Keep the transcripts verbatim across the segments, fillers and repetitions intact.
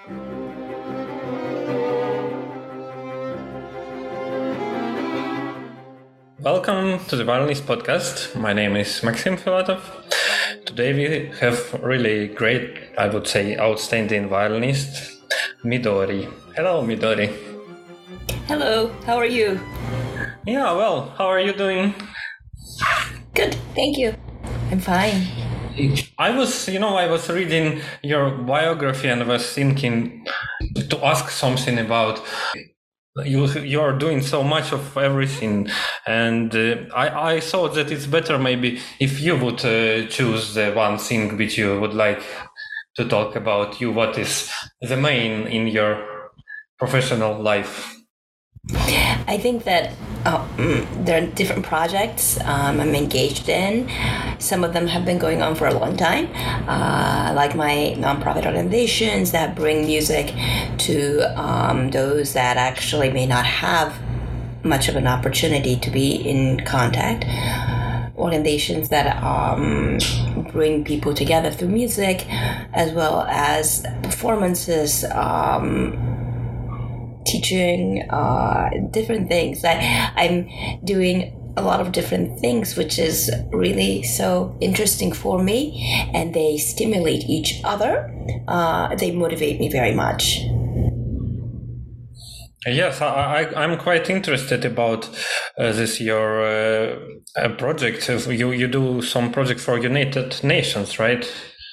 Welcome to the Violinist Podcast. My name is Maxim Filatov. Today we have really great, I would say, outstanding violinist, Midori. Hello, Midori. Hello, how are you? Yeah, well, how are you doing? Good, thank you. I'm fine. I was, you know, I was reading your biography and was thinking to ask something about you. You are doing so much of everything, and uh, I, I thought that it's better maybe if you would uh, choose the one thing which you would like to talk about. You, what is the main in your professional life? I think that oh, there are different projects um, I'm engaged in. Some of them have been going on for a long time, uh, like my nonprofit organizations that bring music to um, those that actually may not have much of an opportunity to be in contact. Organizations that um, bring people together through music, as well as performances, um, teaching, uh, different things. I, I'm doing a lot of different things, which is really so interesting for me, and they stimulate each other. Uh, they motivate me very much. Yes, I, I, I'm quite interested about uh, this, your uh, uh, project. You, you do some project for United Nations, right?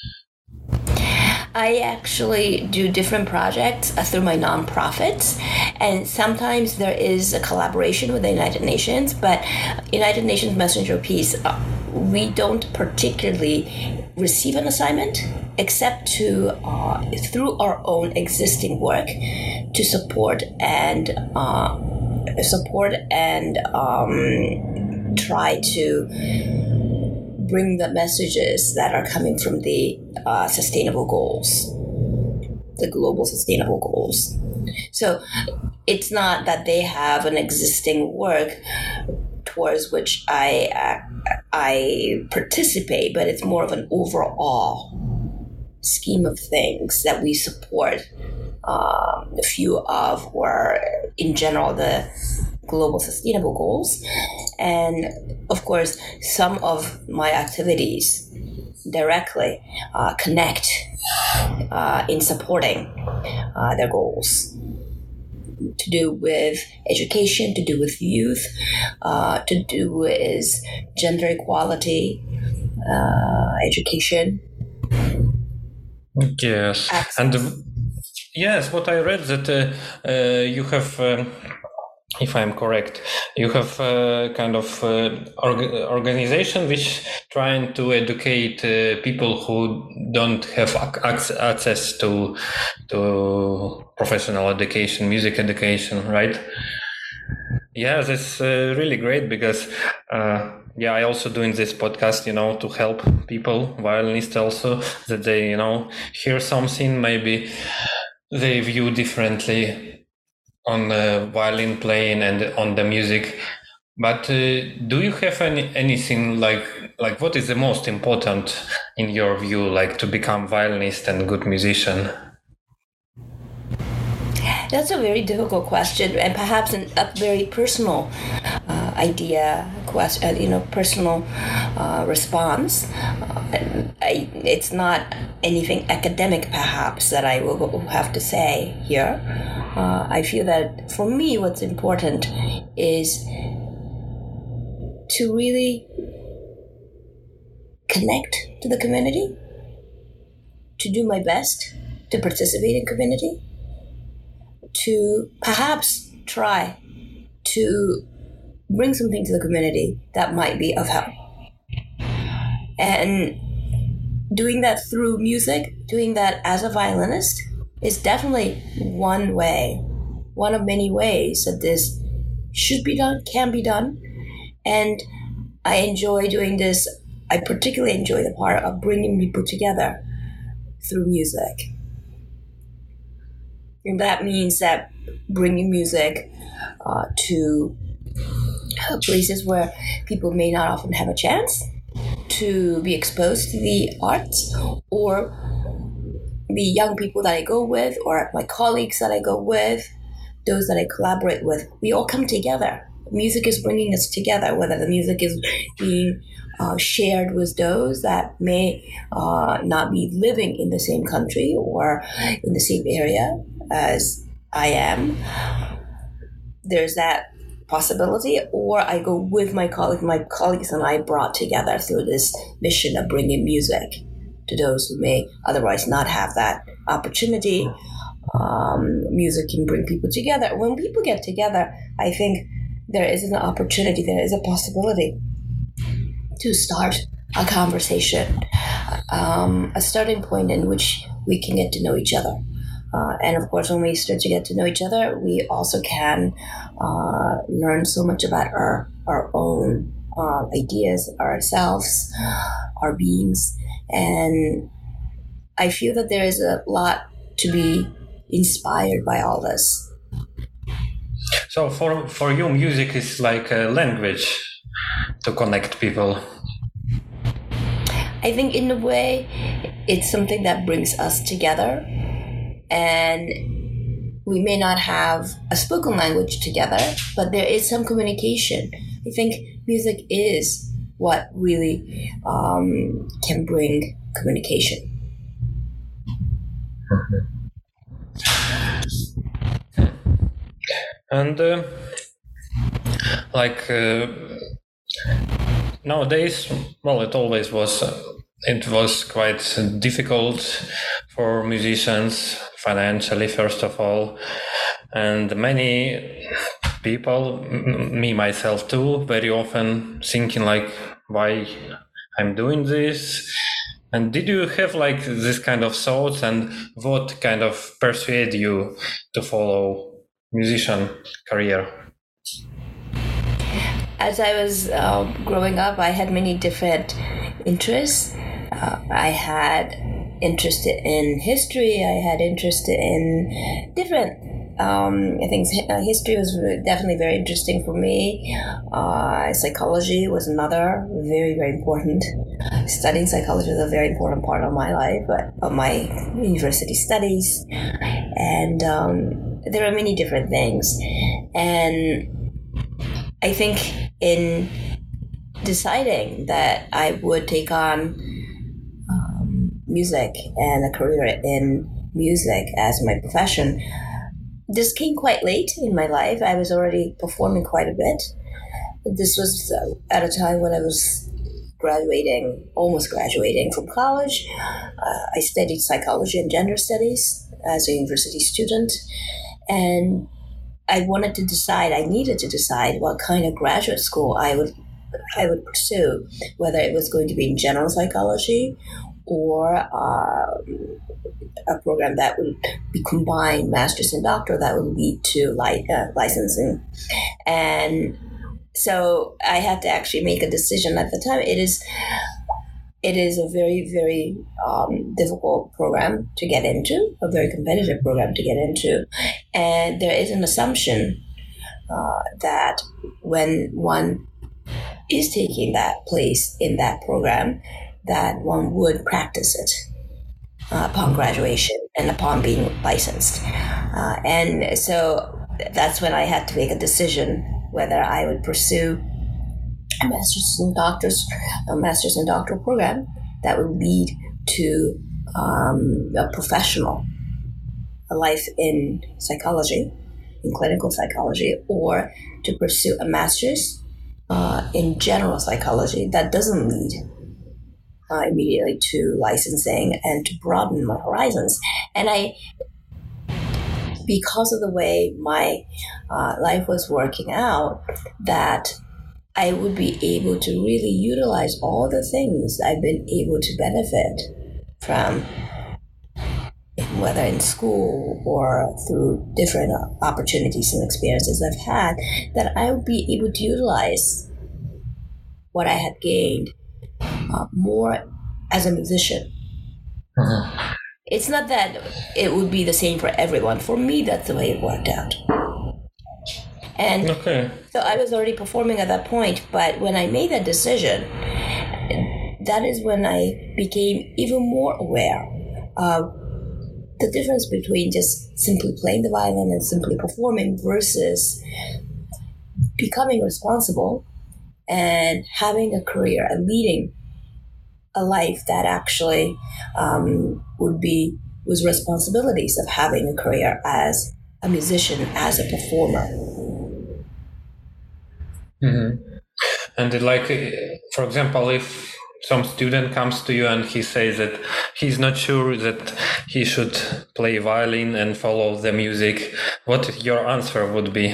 I actually do different projects uh, through my nonprofits, and sometimes there is a collaboration with the United Nations, but United Nations Messenger of Peace, uh, we don't particularly receive an assignment except to, uh, through our own existing work, to support and uh, support and um, try to bring the messages that are coming from the uh, sustainable goals, the global sustainable goals. So it's not that they have an existing work towards which I uh, I participate, but it's more of an overall scheme of things that we support um, a few of, or in general, the global sustainable goals. And of course, some of my activities directly uh, connect uh, in supporting uh, their goals, to do with education, to do with youth, uh, to do with gender equality, uh, education. Yes, Access. and uh, yes, what I read that uh, uh, you have. Um, If I'm correct, you have a kind of uh, org- organization which trying to educate uh, people who don't have ac- access to to professional education, music education, right? Yeah, that's uh, really great because uh, yeah, I also doing this podcast, you know, to help people, violinists also, that they, you know, hear something, maybe they view differently on the violin playing and on the music. But uh, do you have any anything like like what is the most important in your view, like to become violinist and good musician? That's a very difficult question, and perhaps an, a very personal uh, idea, question, uh, you know, personal uh, response. Uh, I, it's not anything academic, perhaps, that I will have to say here. Uh, I feel that for me, what's important is to really connect to the community, to do my best to participate in community, to perhaps try to bring something to the community that might be of help. And doing that through music, doing that as a violinist, is definitely one way, one of many ways that this should be done, can be done. And I enjoy doing this. I particularly enjoy the part of bringing people together through music. And that means that bringing music uh, to places where people may not often have a chance to be exposed to the arts, or the young people that I go with or my colleagues that I go with, those that I collaborate with, we all come together. Music is bringing us together, whether the music is being uh, shared with those that may uh, not be living in the same country or in the same area as I am. There's that possibility. Or I go with my colleague, my colleagues and I brought together through this mission of bringing music to those who may otherwise not have that opportunity. Um, music can bring people together. When people get together, I think there is an opportunity, there is a possibility to start a conversation, um, a starting point in which we can get to know each other. Uh, and of course, when we start to get to know each other, we also can uh, learn so much about our, our own uh, ideas, ourselves, our beings. And I feel that there is a lot to be inspired by all this. So for, for you, music is like a language to connect people. I think in a way, it's something that brings us together. And we may not have a spoken language together, but there is some communication. I think music is what really um, can bring communication. And uh, like uh, nowadays, well, it always was. Uh, it was quite difficult for musicians financially, first of all, and many people, m- me myself too, very often thinking like, why I'm doing this. And did you have like this kind of thoughts, and what kind of persuade you to follow musician career? As I was uh, growing up, I had many different interests. Uh, I had interest in history. I had interest in different um, I think uh, history was definitely very interesting for me. Uh, psychology was another very, very important. Studying psychology was a very important part of my life, but of my university studies. And um, there are many different things. And I think in deciding that I would take on um, music and a career in music as my profession, this came quite late in my life. I was already performing quite a bit. This was at a time when I was graduating, almost graduating from college. Uh, I studied psychology and gender studies as a university student. And I wanted to decide, I needed to decide what kind of graduate school I would I would pursue, whether it was going to be in general psychology or uh, a program that would be combined master's and doctoral that would lead to li- uh, licensing. And so I had to actually make a decision at the time. It is it is a very, very um, difficult program to get into, a very competitive program to get into. And there is an assumption uh, that when one is taking that place in that program, that one would practice it uh, upon graduation and upon being licensed. Uh, and so that's when I had to make a decision whether I would pursue a master's and doctor's, a master's and doctoral program that would lead to um, a professional, a life in psychology, in clinical psychology, or to pursue a master's Uh, in general psychology that doesn't lead uh, immediately to licensing and to broaden my horizons. And I, because of the way my uh, life was working out, that I would be able to really utilize all the things I've been able to benefit from, whether in school or through different opportunities and experiences I've had, that I would be able to utilize what I had gained uh, more as a musician. Uh-huh. It's not that it would be the same for everyone. For me, that's the way it worked out. And okay. So I was already performing at that point, but when I made that decision, that is when I became even more aware of the difference between just simply playing the violin and simply performing versus becoming responsible and having a career and leading a life that actually um, would be with responsibilities of having a career as a musician, as a performer. Mm-hmm. And like, for example, if some student comes to you and he says that he's not sure that he should play violin and follow the music, what your answer would be?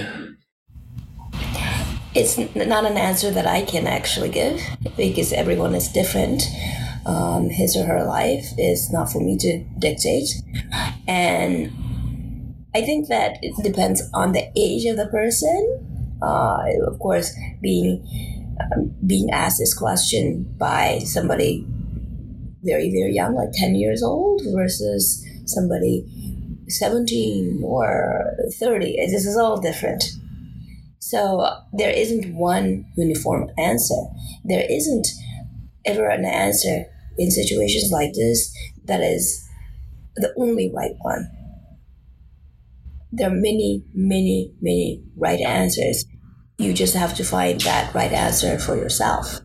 It's not an answer that I can actually give because everyone is different. Um, his or her life is not for me to dictate. And I think that it depends on the age of the person. Uh, of course, being um, being asked this question by somebody very, very young, like ten years old, versus somebody seventeen or thirty. This is all different. So there isn't one uniform answer. There isn't ever an answer in situations like this that is the only right one. There are many, many, many right answers. You just have to find that right answer for yourself.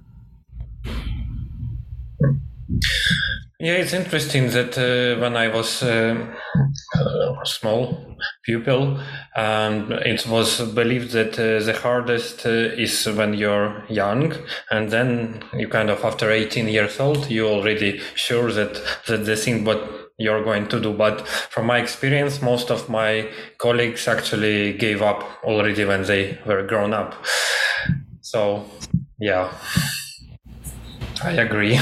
Yeah, it's interesting that uh, when I was uh, a small pupil, and it was believed that uh, the hardest uh, is when you're young, and then you kind of after eighteen years old, you're already sure that that the thing what you're going to do. But from my experience, most of my colleagues actually gave up already when they were grown up. So, yeah, I agree.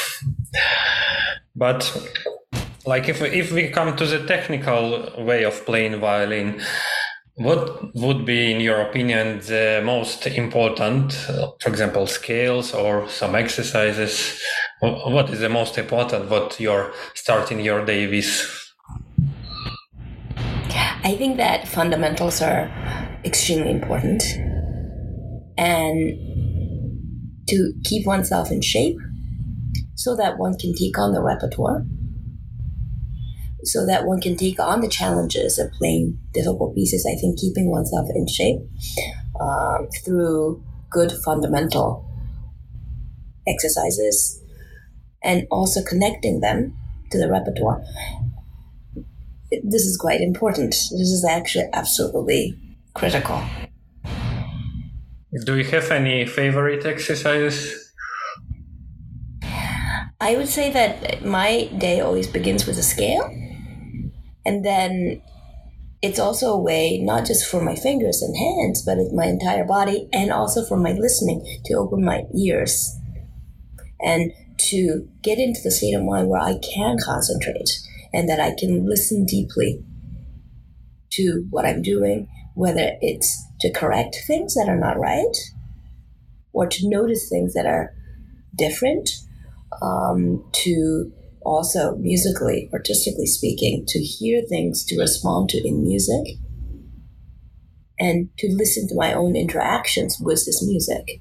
But like if if we come to the technical way of playing violin, what would be, in your opinion, the most important, uh, for example, scales or some exercises? What is the most important what you're starting your day with? I think that fundamentals are extremely important. And to keep oneself in shape, so that one can take on the repertoire, so that one can take on the challenges of playing difficult pieces. I think keeping oneself in shape um, through good fundamental exercises and also connecting them to the repertoire. This is quite important. This is actually absolutely critical. Do you have any favorite exercises? I would say that my day always begins with a scale, and then it's also a way not just for my fingers and hands, but it's my entire body, and also for my listening, to open my ears and to get into the state of mind where I can concentrate and that I can listen deeply to what I'm doing, whether it's to correct things that are not right or to notice things that are different. Um, to also musically, artistically speaking, to hear things to respond to in music and to listen to my own interactions with this music.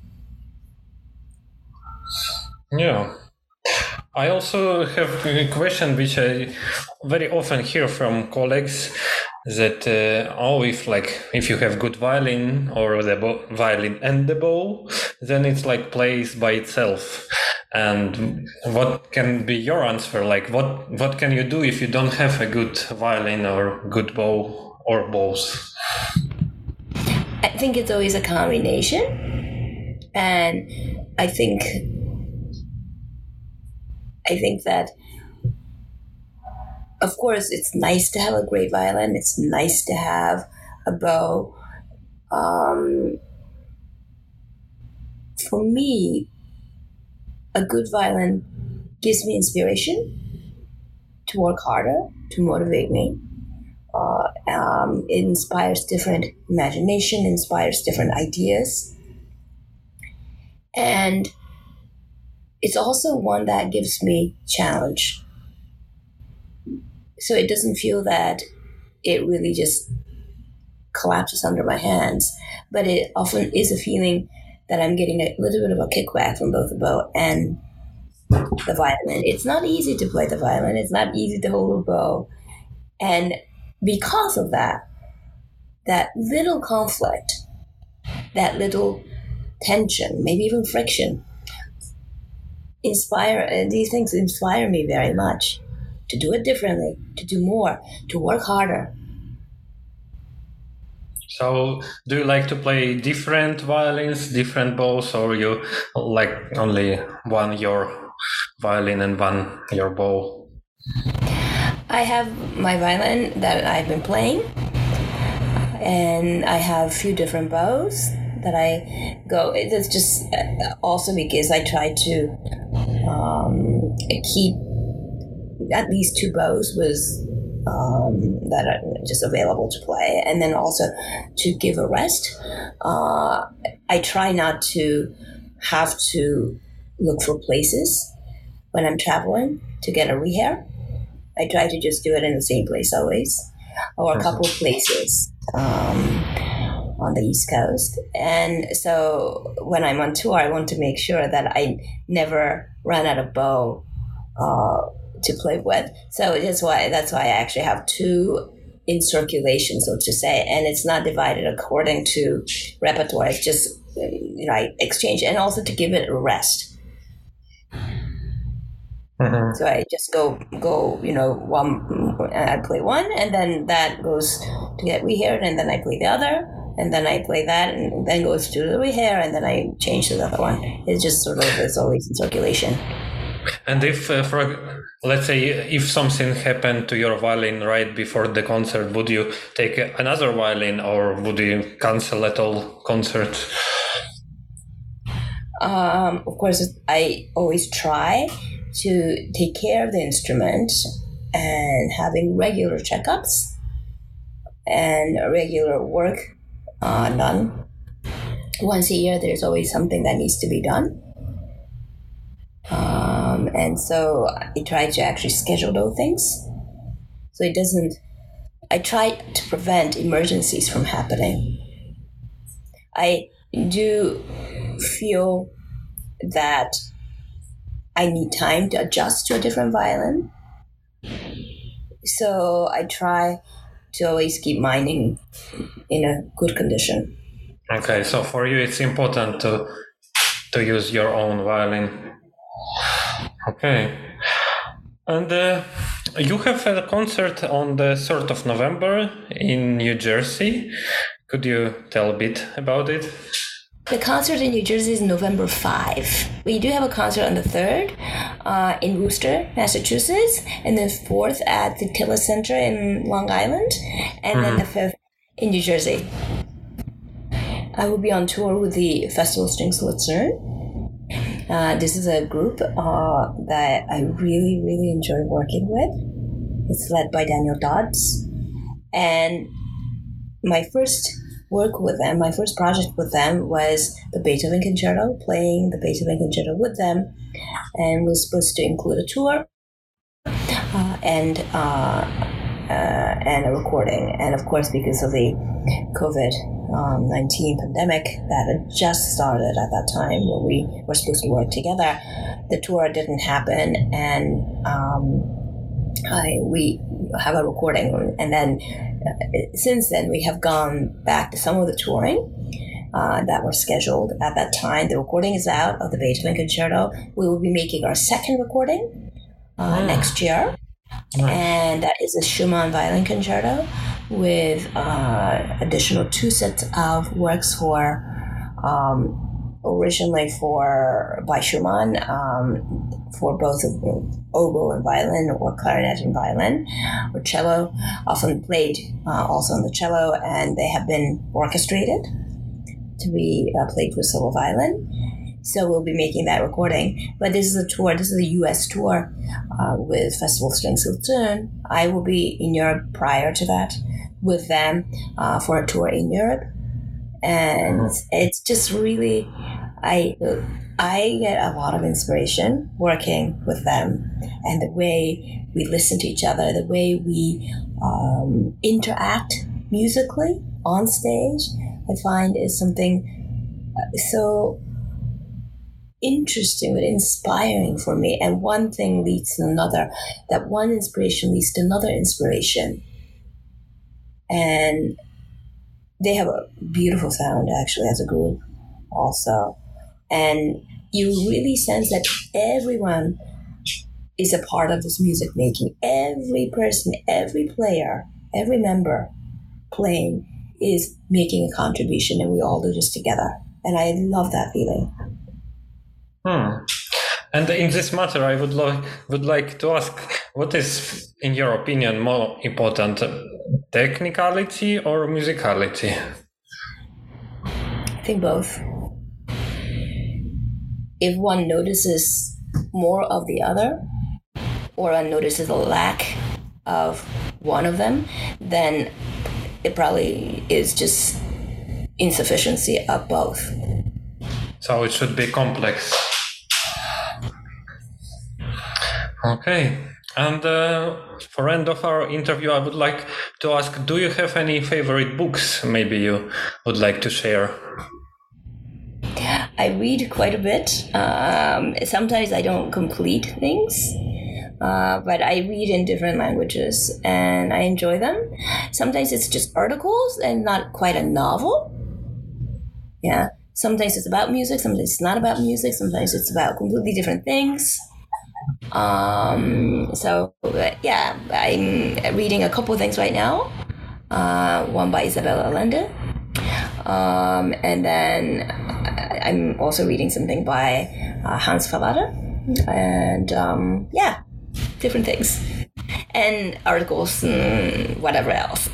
Yeah. I also have a question which I very often hear from colleagues that uh, oh, if like if you have good violin or the bo- violin and the bow, then it's like plays by itself. And what can be your answer? Like what what can you do if you don't have a good violin or good bow or both? I think it's always a combination, and I think I think that, of course, it's nice to have a great violin. It's nice to have a bow. Um, for me, a good violin gives me inspiration to work harder, to motivate me. Uh, um, it inspires different imagination, inspires different ideas. And it's also one that gives me challenge. So it doesn't feel that it really just collapses under my hands, but it often is a feeling that I'm getting a little bit of a kickback from both the bow and the violin. It's not easy to play the violin. It's not easy to hold a bow. And because of that, that little conflict, that little tension, maybe even friction, inspire uh, these things inspire me very much to do it differently, to do more, to work harder. So, do you like to play different violins, different bows, or you like only one your violin and one your bow? I have my violin that I've been playing, and I have a few different bows that I go. It's just also because I try to um, keep at least two bows was um, that are just available to play, and then also to give a rest. Uh, I try not to have to look for places when I'm traveling to get a rehair. I try to just do it in the same place always, or a couple of places um, on the East Coast. And so when I'm on tour, I want to make sure that I never run out of bow uh, to play with. So that's why that's why I actually have two in circulation, so to say, and it's not divided according to repertoire. It's just, you know, I exchange, and also to give it a rest. Mm-hmm. So I just go, go, you know, one, I play one, and then that goes to get reheared, and then I play the other, and then I play that, and then goes to the rehair, and then I change to the other one. It's just sort of, it's always in circulation. And if, uh, for let's say, if something happened to your violin right before the concert, would you take another violin, or would you cancel at all concert? Um, of course, I always try to take care of the instrument and having regular checkups and regular work uh, done. Once a year, there's always something that needs to be done. Um, and so I try to actually schedule those things. So it doesn't, I try to prevent emergencies from happening. I do feel that I need time to adjust to a different violin. So I try to always keep mine in, in a good condition. Okay, so for you it's important to to use your own violin. Okay. And uh, you have a concert on the third of November in New Jersey. Could you tell a bit about it? The concert in New Jersey is November fifth. We do have a concert on the third uh, in Worcester, Massachusetts, and then fourth at the Tiller Center in Long Island, and mm-hmm. then the fifth in New Jersey. I will be on tour with the Festival Strings Lucerne. Uh, this is a group uh, that I really, really enjoy working with. It's led by Daniel Dodds. And my first work with them, my first project with them was the Beethoven Concerto, playing the Beethoven Concerto with them, and was supposed to include a tour uh, and uh, uh, and a recording. And of course, because of the COVID nineteen pandemic that had just started at that time, where we were supposed to work together, the tour didn't happen, and um, I, we have a recording, and then uh, since then we have gone back to some of the touring uh, that were scheduled at that time. The recording is out of the Beethoven Concerto. We will be making our second recording uh, mm. next year, nice. And that is a Schumann Violin Concerto with uh, additional two sets of works for um, originally for by Schumann um, for both of oboe and violin, or clarinet and violin, or cello, often played uh, also on the cello, and they have been orchestrated to be uh, played with solo violin. So we'll be making that recording. But this is a tour, this is a U S tour uh, with Festival Strings Lucerne. I will be in Europe prior to that with them uh, for a tour in Europe. And it's just really, I I get a lot of inspiration working with them, and the way we listen to each other, the way we um, interact musically on stage, I find is something so interesting, very inspiring for me. And one thing leads to another. That one inspiration leads to another inspiration. And they have a beautiful sound, actually, as a group also. And you really sense that everyone is a part of this music making. Every person, every player, every member playing is making a contribution, and we all do this together. And I love that feeling. Hmm. And in this matter, I would like would like to ask, what is, in your opinion, more important, technicality or musicality? I think both. If one notices more of the other, or one notices a lack of one of them, then it probably is just insufficiency of both. So it should be complex. Okay. And uh, for end of our interview, I would like to ask, do you have any favorite books maybe you would like to share? I read quite a bit. Um, sometimes I don't complete things, uh, but I read in different languages and I enjoy them. Sometimes it's just articles and not quite a novel. Yeah. Sometimes it's about music, sometimes it's not about music, sometimes it's about completely different things. Um, so, yeah, I'm reading a couple of things right now. Uh, one by Isabel Allende. Um, and then I'm also reading something by uh, Hans Fallada. And, um, yeah, different things. And articles and whatever else.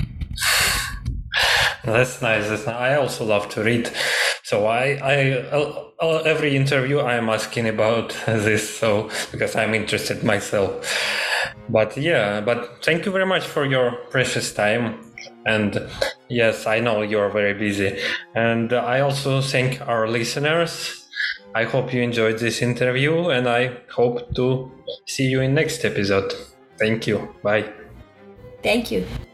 That's nice. That's nice. I also love to read. So I, I, uh, every interview I'm asking about this, so because I'm interested myself. But yeah, but thank you very much for your precious time. And yes, I know you're very busy. And I also thank our listeners. I hope you enjoyed this interview, and I hope to see you in next episode. Thank you. Bye. Thank you.